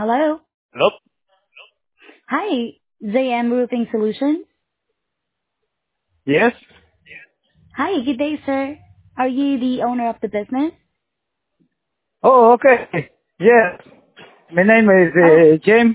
Hello. Nope. Hi, JM Roofing Solutions. Yes. Hi, good day, sir. Are you the owner of the business? Oh, okay. Yes. My name is Oh, Jim.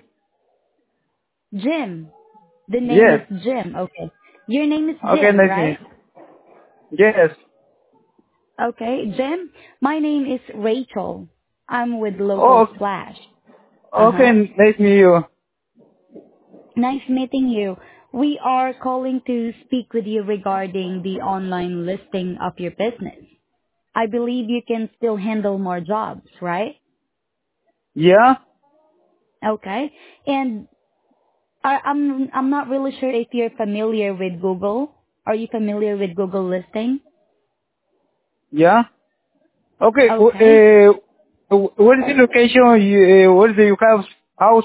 Jim. The name is Yes. Jim. Okay. Your name is Okay, Jim, nice to right? meet you. Yes. Okay, Jim. My name is Rachel. I'm with Local Oh, Splash. okay, Uh-huh. nice to meet you. Nice meeting you. We are calling to speak with you regarding the online listing of your business. I believe you can still handle more jobs, right? Yeah? Okay. And I'm not really sure if you're familiar with Google. Are you familiar with Google listing? Yeah? Okay, Okay. what is the location what is the your house?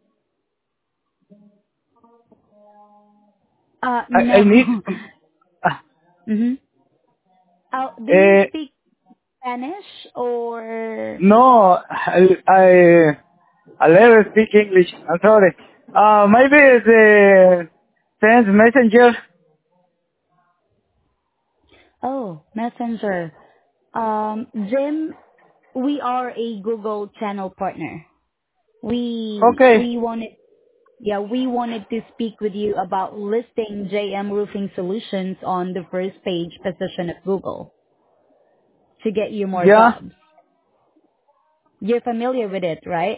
I need, No. uh, Mhm. Do you uh, speak Spanish or? no, I never speak English. I'm sorry. Maybe it's, send messenger. Oh, Messenger. Jim, we are a Google channel partner. Okay. We wanted to speak with you about listing JM Roofing Solutions on the first page position of Google to get you more Yeah. jobs. You're familiar with it, right?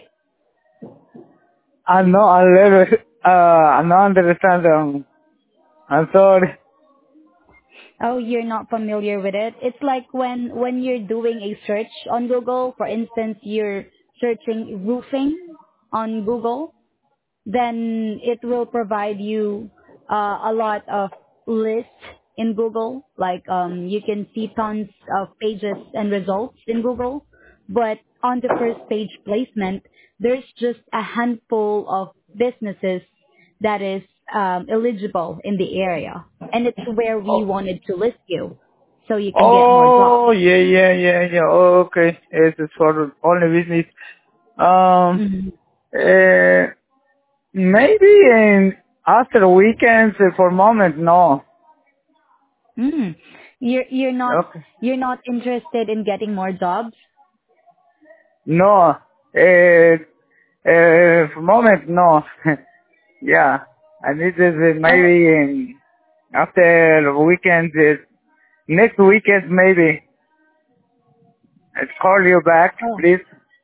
I'm not, I never, I'm not understand, I'm sorry. Oh, you're not familiar with it? It's like when you're doing a search on Google, for instance, you're searching roofing on Google, then it will provide you a lot of lists in Google. Like you can see tons of pages and results in Google, but on the first page placement, there's just a handful of businesses that is eligible in the area, and it's where we Oh, wanted to list you, so you can get more oh, jobs. yeah. Oh, okay. Yes, it's for only business. Um, Hmm. uh, maybe in, after weekends, for moment, no. Mm. You're not Okay. you're not interested in getting more jobs. No. For moment, no. Yeah. I need this Oh, maybe after weekends, next weekend maybe. I'll call you back, oh. please.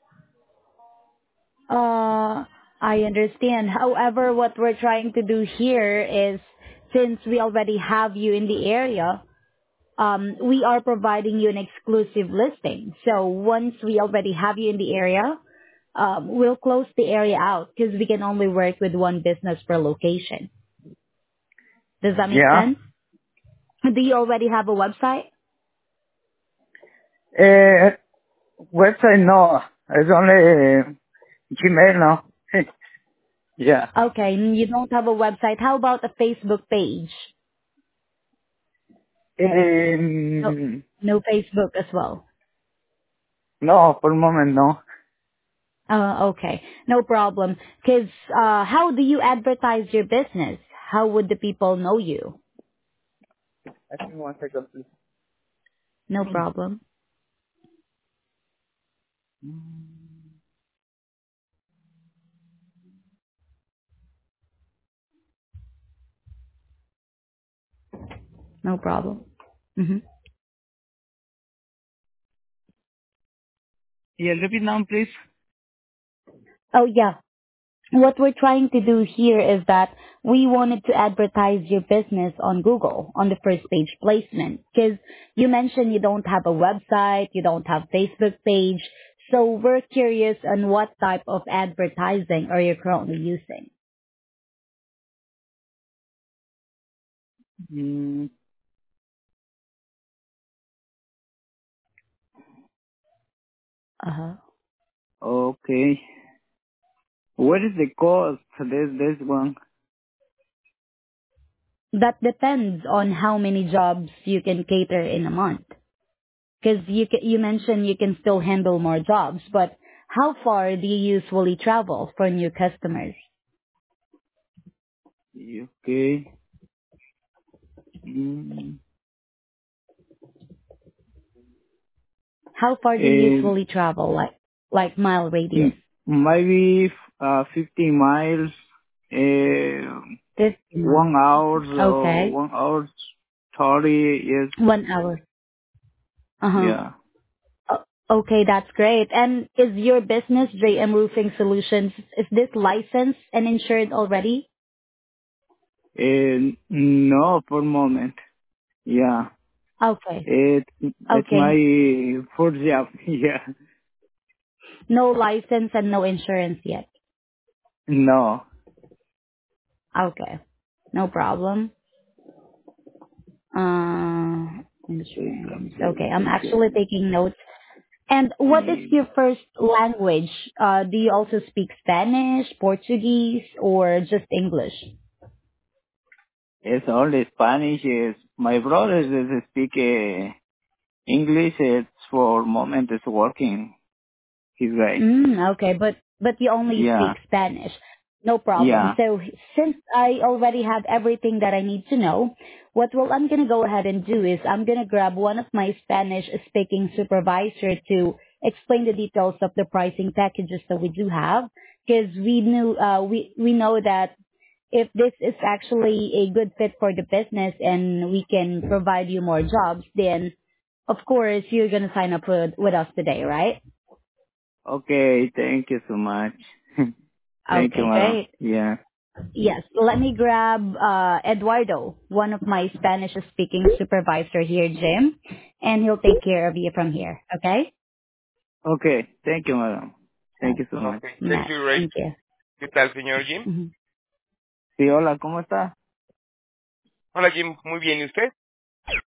I understand. However, what we're trying to do here is, since we already have you in the area, we are providing you an exclusive listing. So once we already have you in the area, we'll close the area out because we can only work with one business per location. Does that make Yeah. sense? Do you already have a website? Uh, website, no. It's only Gmail now. Yeah. Okay, you don't have a website. How about a Facebook page? No, Um, no Facebook as well. no, for the moment, no. Okay, no problem. Because how do you advertise your business? How would the people know you? I think 1 second, please. No problem. No problem. Hmm. Yeah, repeat now, please. Oh yeah. What we're trying to do here is that we wanted to advertise your business on Google on the first page placement. Because you mentioned you don't have a website, you don't have Facebook page. So we're curious on what type of advertising are you currently using? Mm, Uh-huh. okay. What is the cost for this one? That depends on how many jobs you can cater in a month. Because you mentioned you can still handle more jobs, but How far do you usually travel for new customers? Okay. Mm, How far do you and usually travel, like mile radius? maybe 50 miles, 50 miles. 1 hour or Okay. 1 hour 30. Yes. 1 hour. Uh-huh. Yeah. Okay, that's great. And is your business, JM Roofing Solutions, is this licensed and insured already? And no, for moment. Yeah. Okay. It's Okay. my first job. Yeah. No license and no insurance yet. No. Okay. No problem. Insurance. Okay, I'm actually taking notes. And what is Mm, your first language? Do you also speak Spanish, Portuguese, or just English? It's only Spanish. Is my brother is speak English. It's for moment is working. He's right. Okay, but you only speak Yeah. Spanish. No problem. Yeah. So since I already have everything that I need to know, I'm gonna go ahead and do is I'm gonna grab one of my Spanish speaking supervisor to explain the details of the pricing packages that we do have, because we know that if this is actually a good fit for the business and we can provide you more jobs, then of course you're gonna sign up with us today, right? Okay. Thank you so much. Thank you, Okay, madam. great. Yeah. Yes, let me grab Eduardo, one of my Spanish-speaking supervisor here, Jim, and he'll take care of you from here. Okay? Okay. Thank you, madam. Thank you so Okay. much. Ok, thank Nah, you, Ray. thank you. ¿Qué tal, señor Jim? Mhm. Sí, hola, ¿cómo está? Hola, Jim. Muy bien, ¿y usted?